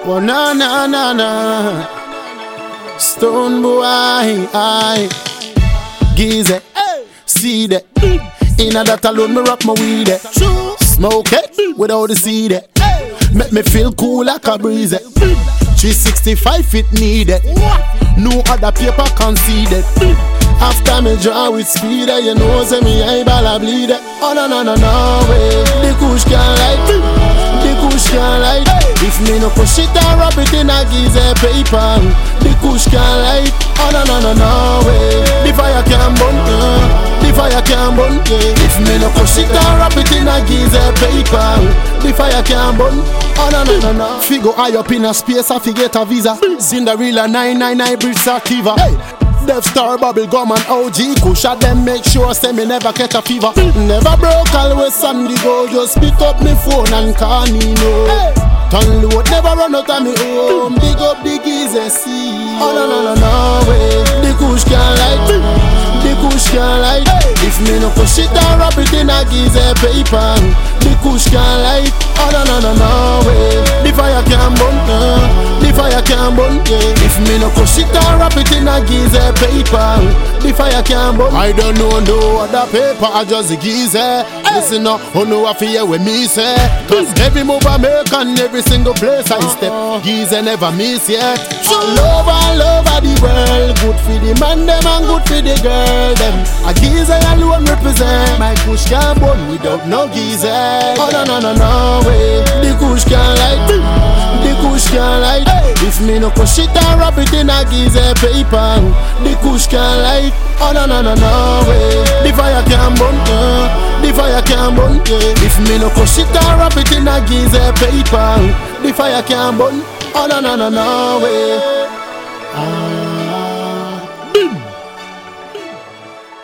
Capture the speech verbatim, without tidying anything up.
Oh na na na na. Stone boy, I Gize, see that. Inna that alone, me rock my weed. Smoke it without the seed. Make me feel cool like a breeze. three sixty-five it needed. No other paper conceded. After me draw with speed, you know say me eyeball a bleed. Oh no no no no way. The kush can't light. The kush can't light. If me no push it and wrap it in a Gize paper, the kush can't light. Oh no no no no way. The fire can't burn. Uh. The fire can't burn. Yeah. If me no push it and wrap it in a Gize paper, the fire can't burn. Oh no no no no. Figure high up in a space, I forget a visa. Cinderella nine nine nine Bridge Sativa. Hey. Death Star, Bubble Gum and O G Kush at them make sure say me never catch a fever. Never broke, always Sandy go. Just pick up me phone and call me no. Hey. Turn load, never run out of me home. Big up the Gize sea. Oh no no no no way. The Kush can't light. The Kush can't light. If me no push it and wrap it in a Gize paper, the Kush can't light. Oh no no no no way. The fire can't burn. Uh. The fire can't burn. Yeah. If me no push it and wrap it in a Gize paper, the fire can't burn. I don't know no other paper, I just the Gize. Listen up, oh no I fear with me say. Cause every move I make and every single place I step, Gize never miss yet. All over, all over the world, good for the man them and good for the girl them. A Gize alone represent. My kush can't burn without no Gize. Oh no no no no way. The kush can't light. The kush can't light. If me no push it and wrap it in a Gize paper, the kush can't light. Oh no no no no way. The fire can't burn. Uh. The fire can't burn. Yeah. If me no push it and wrap it in a Gize paper, the fire can't burn. Oh no no no no way. Ah.